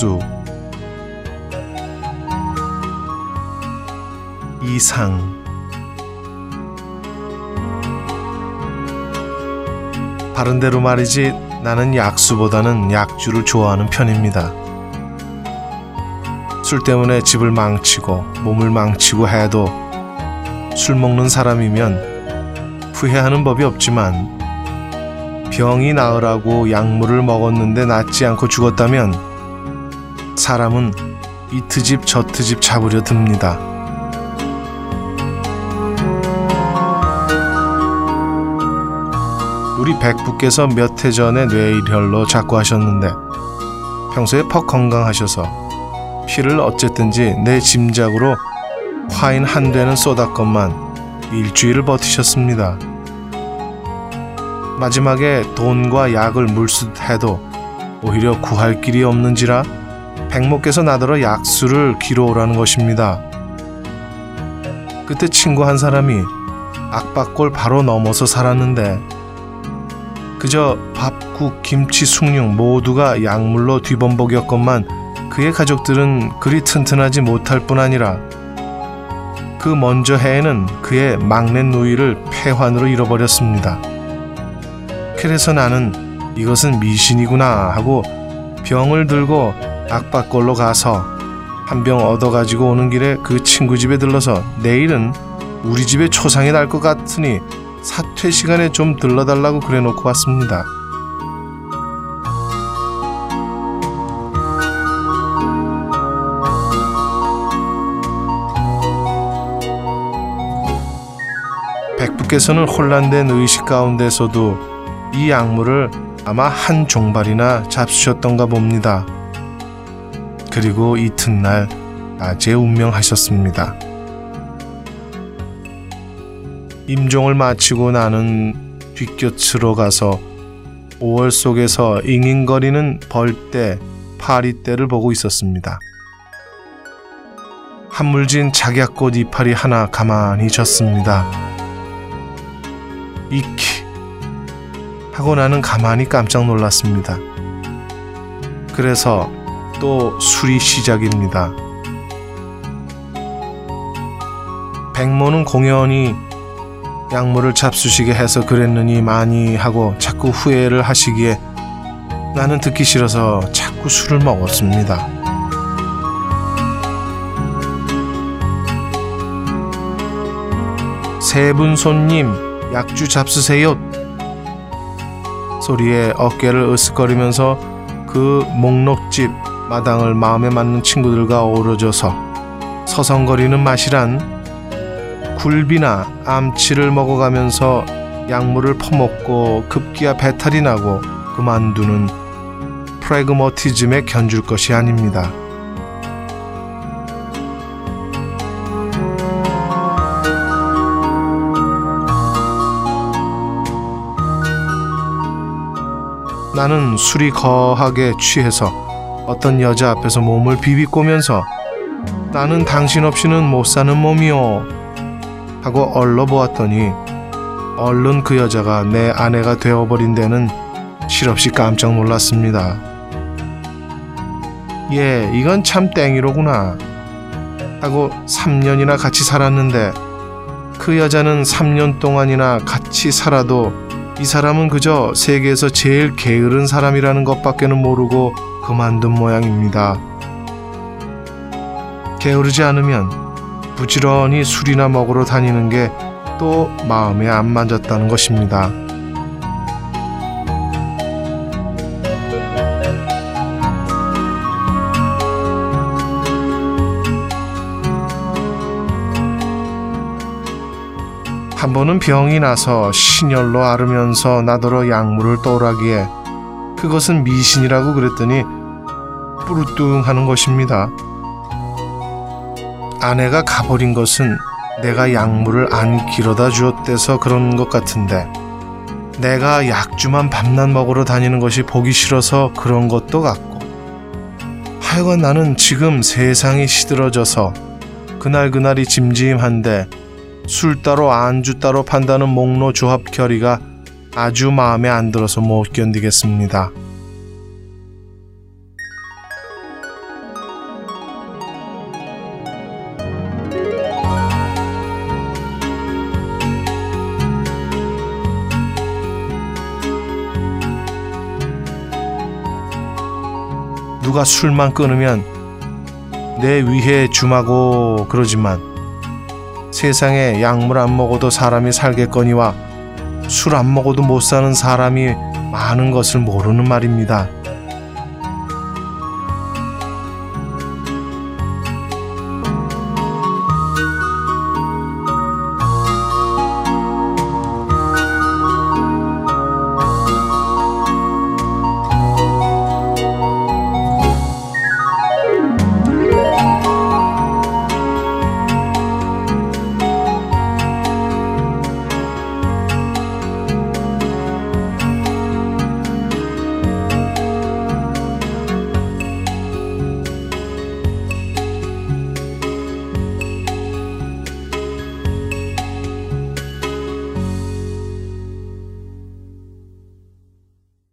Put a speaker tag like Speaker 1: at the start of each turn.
Speaker 1: 약수, 이상. 바른대로 말이지 나는 약수보다는 약주를 좋아하는 편입니다. 술 때문에 집을 망치고 몸을 망치고 해도 술 먹는 사람이면 후회하는 법이 없지만 병이 나으라고 약물을 먹었는데 낫지 않고 죽었다면 사람은 이 트집 저 트집 잡으려 듭니다. 우리 백부께서 몇 해 전에 뇌일혈로 작고하셨는데 평소에 퍽 건강하셔서 피를 어쨌든지 내 짐작으로 화인 한 대는 쏟았건만 일주일을 버티셨습니다. 마지막에 돈과 약을 물수해도 오히려 구할 길이 없는지라 백모께서 나더러 약수를 기러 오라는 것입니다. 그때 친구 한 사람이 악박골 바로 넘어서 살았는데 그저 밥, 국, 김치, 숭늉 모두가 약물로 뒤범벅이었건만 그의 가족들은 그리 튼튼하지 못할 뿐 아니라 그 먼저 해에는 그의 막내 누이를 폐환으로 잃어버렸습니다. 그래서 나는 이것은 미신이구나 하고 병을 들고 악박골로 가서 한 병 얻어가지고 오는 길에 그 친구 집에 들러서 내일은 우리 집에 초상이 날 것 같으니 사퇴 시간에 좀 들러달라고 그래놓고 왔습니다. 백부께서는 혼란된 의식 가운데서도 이 약물을 아마 한 종발이나 잡수셨던가 봅니다. 그리고 이튿날 낮에 운명하셨습니다. 임종을 마치고 나는 뒷곁으로 가서 5월 속에서 잉잉거리는 벌떼, 파리떼를 보고 있었습니다. 한물진 작약꽃 이파리 하나 가만히 졌습니다. 이키 하고 나는 가만히 깜짝 놀랐습니다. 그래서 또 술이 시작입니다. 백모는 공연히 약물을 잡수시게 해서 그랬느니 많이 하고 자꾸 후회를 하시기에 나는 듣기 싫어서 자꾸 술을 먹었습니다. 세 분 손님 약주 잡수세요 소리에 어깨를 으쓱거리면서 그 목록집 마당을 마음에 맞는 친구들과 어우러져서 서성거리는 맛이란 굴비나 암치를 먹어가면서 약물을 퍼먹고 급기야 배탈이 나고 그만두는 프래그머티즘에 견줄 것이 아닙니다. 나는 술이 거하게 취해서 어떤 여자 앞에서 몸을 비비꼬면서 나는 당신 없이는 못 사는 몸이요 하고 얼러보았더니 얼른 그 여자가 내 아내가 되어버린 데는 실없이 깜짝 놀랐습니다. 예, 이건 참 땡이로구나 하고 3년이나 같이 살았는데 그 여자는 3년 동안이나 같이 살아도 이 사람은 그저 세계에서 제일 게으른 사람이라는 것밖에는 모르고 그만둔 모양입니다. 게으르지 않으면 부지런히 술이나 먹으러 다니는 게 또 마음에 안 맞았다는 것입니다. 한 번은 병이 나서 신혈로 앓으면서 나더러 약물을 떠오라기에 그것은 미신이라고 그랬더니 뿌르뚱하는 것입니다. 아내가 가버린 것은 내가 약물을 안 길어다 주었대서 그런 것 같은데 내가 약주만 밤낮 먹으러 다니는 것이 보기 싫어서 그런 것도 같고 하여간 나는 지금 세상이 시들어져서 그날그날이 짐짐한데 술 따로 안주 따로 판다는 목로 조합 결의가 아주 마음에 안 들어서 못 견디겠습니다. 모두가 술만 끊으면 내 위해 주마고 그러지만 세상에 약물 안 먹어도 사람이 살겠거니와 술 안 먹어도 못 사는 사람이 많은 것을 모르는 말입니다.